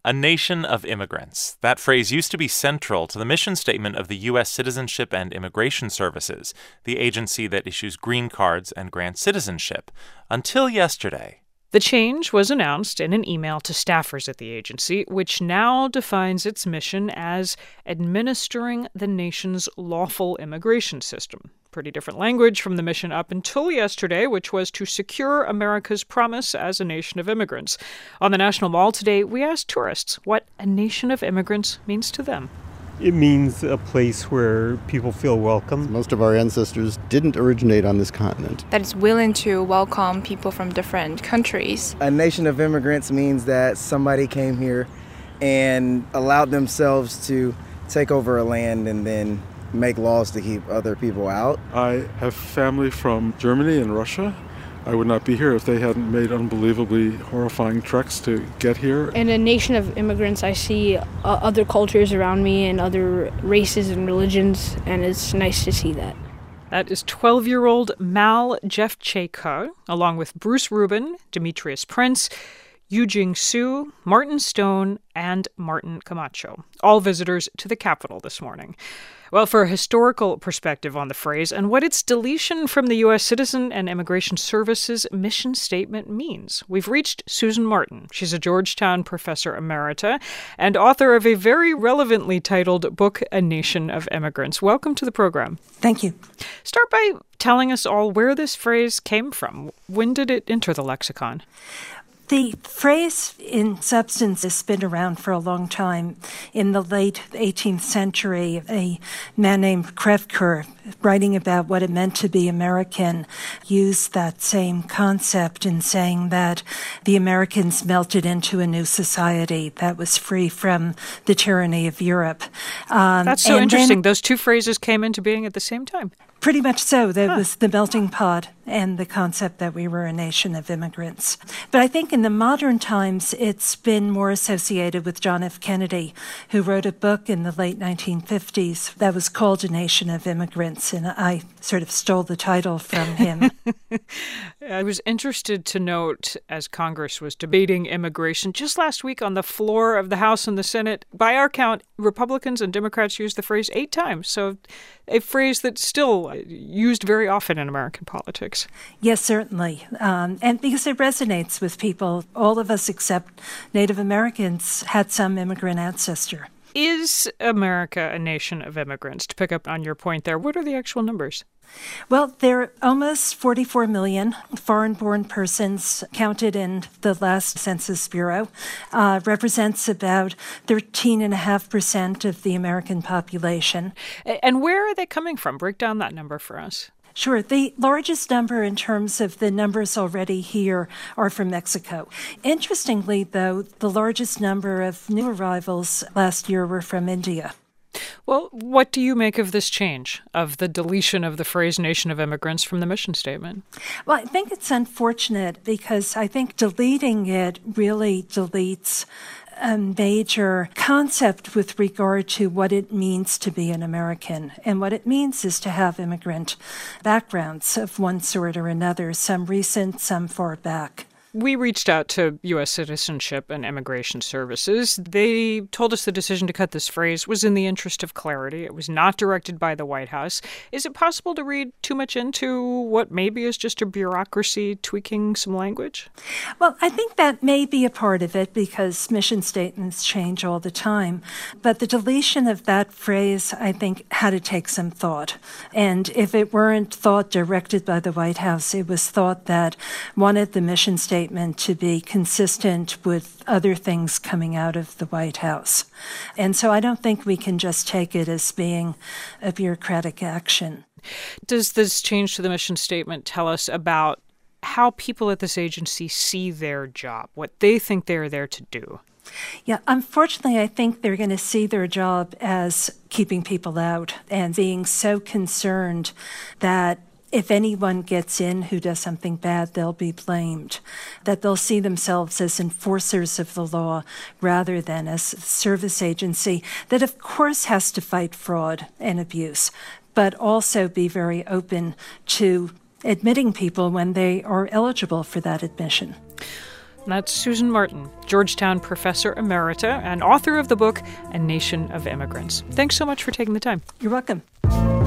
A nation of immigrants. That phrase used to be central to the mission statement of the U.S. Citizenship and Immigration Services, the agency that issues green cards and grants citizenship, until yesterday. The change was announced in an email to staffers at the agency, which now defines its mission as administering the nation's lawful immigration system. Pretty different language from the mission up until yesterday, which was to secure America's promise as a nation of immigrants. On the National Mall today, we asked tourists what a nation of immigrants means to them. It means a place where people feel welcome. Most of our ancestors didn't originate on this continent. That it's willing to welcome people from different countries. A nation of immigrants means that somebody came here and allowed themselves to take over a land and then make laws to keep other people out. I have family from Germany and Russia. I would not be here if they hadn't made unbelievably horrifying treks to get here. In a nation of immigrants, I see other cultures around me and other races and religions, and it's nice to see that. That is 12-year-old Mal Jeffchayka, along with Bruce Rubin, Demetrius Prince, Yujing Su, Martin Stone, and Martin Camacho, all visitors to the Capitol this morning. Well, for a historical perspective on the phrase and what its deletion from the U.S. Citizen and Immigration Services mission statement means, we've reached Susan Martin. She's a Georgetown professor emerita and author of a very relevantly titled book, A Nation of Immigrants. Welcome to the program. Thank you. Start by telling us all where this phrase came from. When did it enter the lexicon? The phrase, in substance, has been around for a long time. In the late 18th century, a man named Krevker, writing about what it meant to be American, used that same concept in saying that the Americans melted into a new society that was free from the tyranny of Europe. That's so interesting. Those two phrases came into being at the same time. Pretty much so. There was the melting pot and the concept that we were a nation of immigrants. But I think in the modern times, it's been more associated with John F. Kennedy, who wrote a book in the late 1950s that was called A Nation of Immigrants, and I sort of stole the title from him. I was interested to note, as Congress was debating immigration just last week on the floor of the House and the Senate, by our count, Republicans and Democrats used the phrase 8 times. So a phrase that's still used very often in American politics. Yes, certainly. And because it resonates with people, all of us except Native Americans had some immigrant ancestor. Is America a nation of immigrants? To pick up on your point there, what are the actual numbers? Well, there are almost 44 million foreign-born persons counted in the last Census Bureau, represents about 13.5% of the American population. And where are they coming from? Break down that number for us. Sure. The largest number in terms of the numbers already here are from Mexico. Interestingly, though, the largest number of new arrivals last year were from India. Well, what do you make of this change, of the deletion of the phrase nation of immigrants from the mission statement? Well, I think it's unfortunate because I think deleting it really deletes a major concept with regard to what it means to be an American. And what it means is to have immigrant backgrounds of one sort or another, some recent, some far back. We reached out to U.S. Citizenship and Immigration Services. They told us the decision to cut this phrase was in the interest of clarity. It was not directed by the White House. Is it possible to read too much into what maybe is just a bureaucracy tweaking some language? Well, I think that may be a part of it because mission statements change all the time. But the deletion of that phrase, I think, had to take some thought. And if it weren't thought directed by the White House, it was thought that wanted the mission statement to be consistent with other things coming out of the White House. And so I don't think we can just take it as being a bureaucratic action. Does this change to the mission statement tell us about how people at this agency see their job, what they think they're there to do? Yeah, unfortunately, I think they're going to see their job as keeping people out and being so concerned that if anyone gets in who does something bad, they'll be blamed, that they'll see themselves as enforcers of the law rather than as a service agency that, of course, has to fight fraud and abuse, but also be very open to admitting people when they are eligible for that admission. That's Susan Martin, Georgetown Professor Emerita and author of the book A Nation of Immigrants. Thanks so much for taking the time. You're welcome.